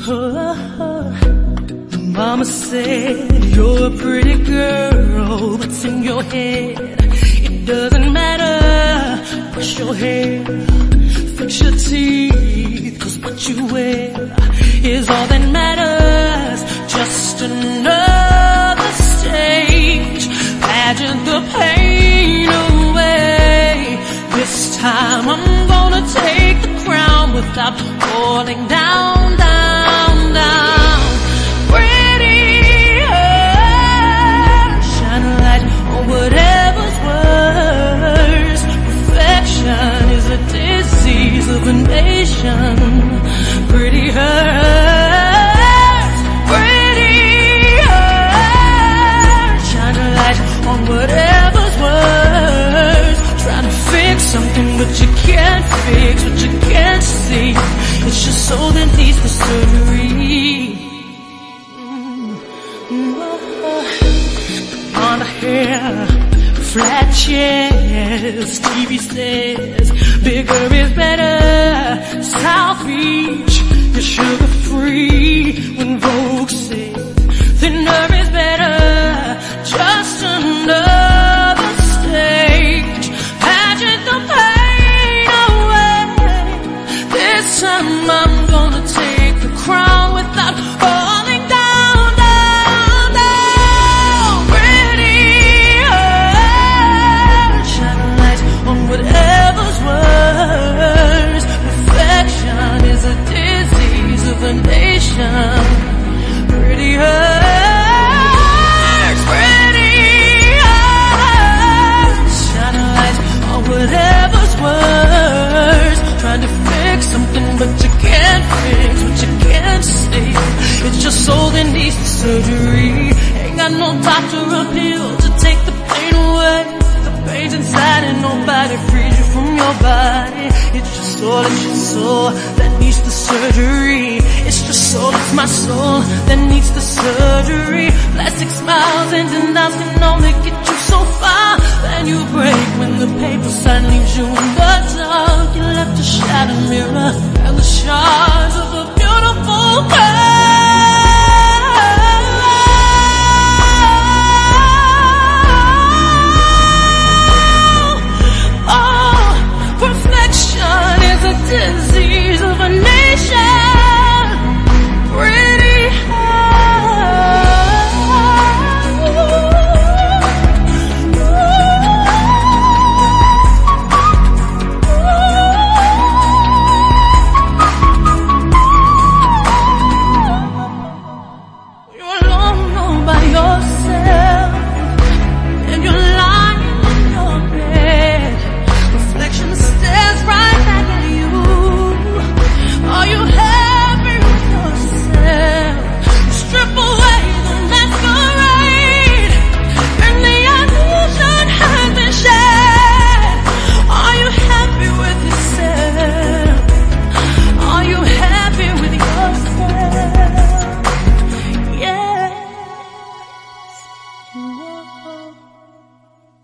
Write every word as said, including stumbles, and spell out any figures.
Oh, Mama said you're a pretty girl. What's in your head? It doesn't matter. Brush your hair, fix your teeth, 'cause what you wear is all that matters. Just another stage, pageant the pain away. This time I'm gonna take the crown without falling down, down, down. Prettier, shine a light on whatever's worse. Perfection is a disease of a nation. Pretty hurts, prettier, shine a light on whatever's worse. Trying to fix something but you can't fix what you can't see. It's your soul that needs the surgery. Blonde hair, flat chest, T V says bigger is better. South Beach, you're sugar free. When Vogue says thinner is better. Just another stage, pageant the pain away. This time I'm gonna take the crown without falling down, down, down. Prettier, shine a light on whatever's worse. Perfection is a disease of a nation. Prettier, whatever's worse. Trying to fix something but you can't fix what you can't see. It's your soul that needs the surgery. Ain't got no doctor or pill to take the pain away. The pain's inside and nobody frees you from your body. It's your soul, it's your soul that needs the surgery. It's your soul, it's my soul that needs the surgery. Plastic smiles and denials can only get you so far. Then you break when the paper sign leaves you in the dark. You're left to shadow mirror and the shards of a beautiful girl.